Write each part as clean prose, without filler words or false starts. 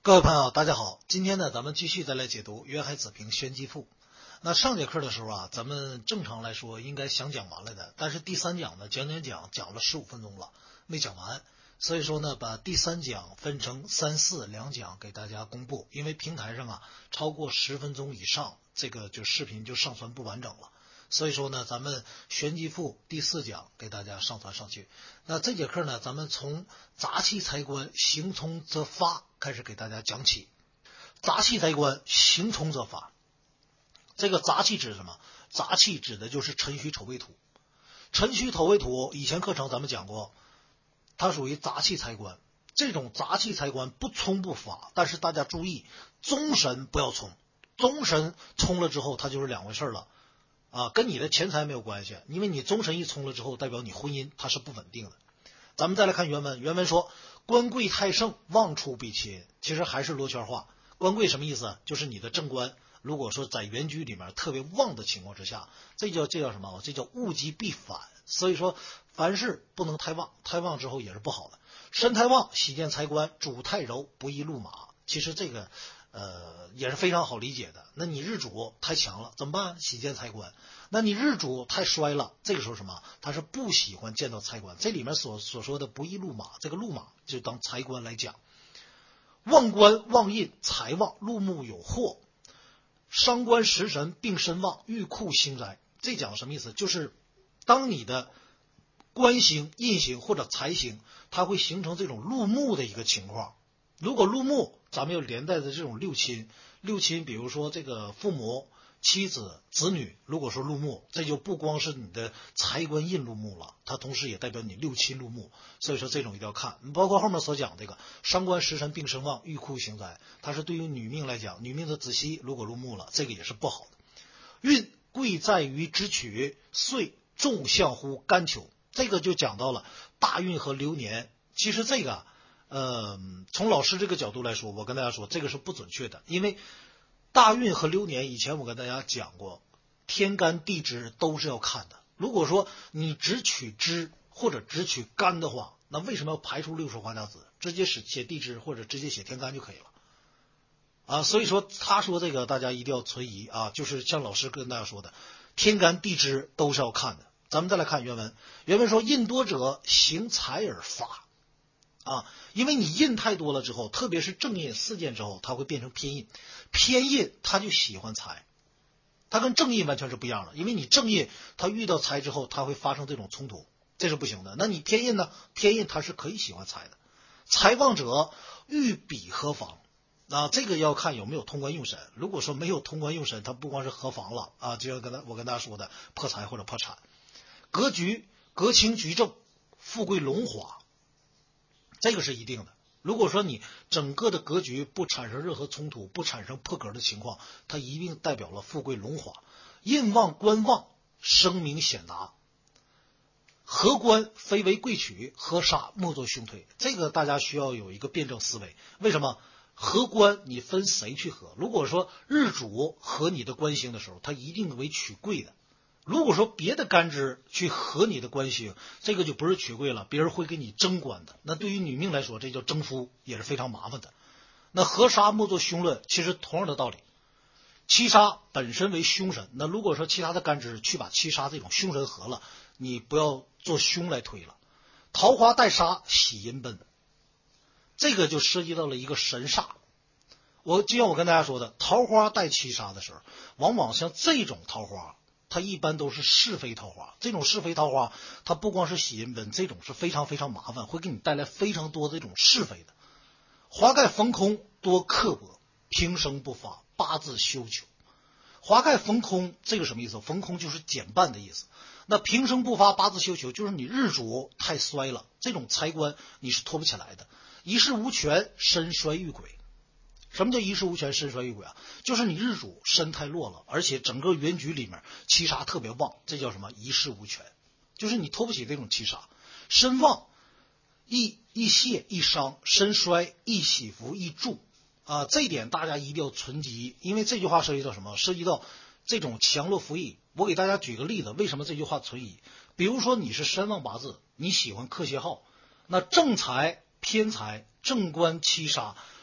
各位朋友，大家好！今天呢，咱们继续再来解读渊海子平宣机赋。那上节课的时候啊，咱们正常来说应该想讲完了的，但是第三讲呢，讲了15分钟了，没讲完。所以说呢，把第三讲分成3、4两讲给大家公布，因为平台上啊超过10分钟以上，这个就视频就上传不完整了。所以说呢，咱们玄机赋第4讲给大家上传上去。那这节课呢，咱们从杂气财官行冲则发开始给大家讲起。杂气财官行冲则发，这个杂气指什么？杂气指的就是辰戌丑未土。辰戌丑未土以前课程咱们讲过，它属于杂气财官。这种杂气财官不冲不发，但是大家注意，终身不要冲。终身冲了之后，它就是两回事了。跟你的钱财没有关系，因为你终身一冲了之后，代表你婚姻它是不稳定的。咱们再来看原文，原文说官贵太盛，旺处必亲。其实还是罗圈话。官贵什么意思？就是你的正官，如果说在原局里面特别旺的情况之下，这叫什么？这叫物极必反。所以说凡事不能太旺，太旺之后也是不好的。身太旺，喜见财官，主太柔，不宜路马。其实这个也是非常好理解的。那你日主太强了怎么办？喜见财官。那你日主太衰了，这个时候什么？他是不喜欢见到财官。这里面所说的不宜路马，这个路马就当财官来讲。旺官旺印财旺，禄木有祸，伤官食神并身旺，欲库兴灾。这讲什么意思？就是当你的官星、印星或者财星，它会形成这种禄木的一个情况。如果禄木，咱们有连带的这种六亲，比如说这个父母、妻子、子女，如果说禄木，这就不光是你的财官印禄木了，它同时也代表你六亲禄木。所以说这种一定要看，包括后面所讲这个伤官食神并身旺，欲库兴灾，它是对于女命来讲，女命的子息如果禄木了，这个也是不好的。运贵在于支取，岁重相乎干求。这个就讲到了大运和流年。其实这个从老师这个角度来说，我跟大家说这个是不准确的，因为大运和流年以前我跟大家讲过，天干地支都是要看的。如果说你只取支或者只取干的话，那为什么要排除六十花甲子，直接写地支或者直接写天干就可以了所以说他说这个大家一定要存疑就是像老师跟大家说的，天干地支都是要看的。咱们再来看原文，原文说印多者行财而发因为你印太多了之后，特别是正印4件之后，它会变成偏印。偏印它就喜欢财，它跟正印完全是不一样的。因为你正印它遇到财之后，它会发生这种冲突，这是不行的。那你偏印呢？偏印它是可以喜欢财的。财旺者欲比合房这个要看有没有通关用神。如果说没有通关用神，它不光是合房了就像我跟大家说的破财或者破产。格局格清局正，富贵荣华，这个是一定的。如果说你整个的格局不产生任何冲突，不产生破格的情况，它一定代表了富贵荣华。印旺官旺，声名显达。合官非为贵取，合杀莫作凶推。这个大家需要有一个辩证思维。为什么？合官你分谁去合？如果说日主和你的官星的时候，它一定为取贵的。如果说别的干支去合你的官星，这个就不是取贵了，别人会给你争官的。那对于女命来说，这叫争夫，也是非常麻烦的。那合杀莫作凶论，其实同样的道理。七杀本身为凶神，那如果说其他的干支去把七杀这种凶神合了，你不要做凶来推了。桃花带杀，喜阴奔，这个就涉及到了一个神煞。就像我跟大家说的，桃花带七杀的时候，往往像这种桃花，它一般都是是非桃花。这种是非桃花，它不光是喜阴奔，这种是非常非常麻烦，会给你带来非常多的这种是非的。华盖逢空，多刻薄，平生不发，八字休求。华盖逢空，这个什么意思？逢空就是减半的意思。那平生不发，八字休求，就是你日主太衰了，这种财官你是拖不起来的。一事无权，身衰遇鬼。什么叫一事无权，身衰遇鬼就是你日主身太弱了，而且整个原局里面七杀特别旺，这叫什么？一事无权，就是你拖不起这种七杀。身旺易泄易伤，身衰易喜福易助这一点大家一定要存记，因为这句话涉及到什么？涉及到这种强弱福益。我给大家举个例子，为什么这句话存疑？比如说你是身旺八字，你喜欢克泄耗，那正财偏财正官七杀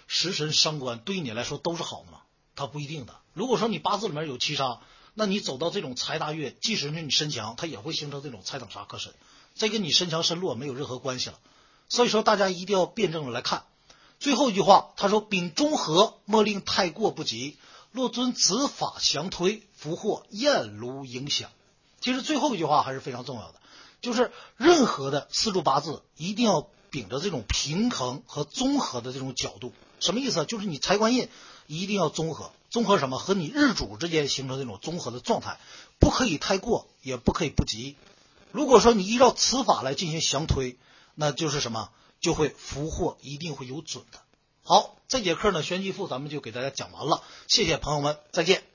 食神伤官对于你来说都是好的吗？它不一定的。如果说你八字里面有七杀，那你走到这种财大月，即使是你身强，它也会形成这种财等杀克身，这跟你身强身弱没有任何关系了。所以说大家一定要辩证的来看。最后一句话，他说秉中和，莫令太过不及，若遵子法详推，福祸焰如影响。其实最后一句话还是非常重要的，就是任何的四柱八字一定要秉着这种平衡和综合的这种角度。什么意思？就是你财官印一定要综合，综合什么？和你日主之间形成这种综合的状态，不可以太过，也不可以不及。如果说你依照此法来进行详推，那就是什么？就会福祸一定会有准的。好，这节课呢，玄机赋咱们就给大家讲完了，谢谢朋友们，再见。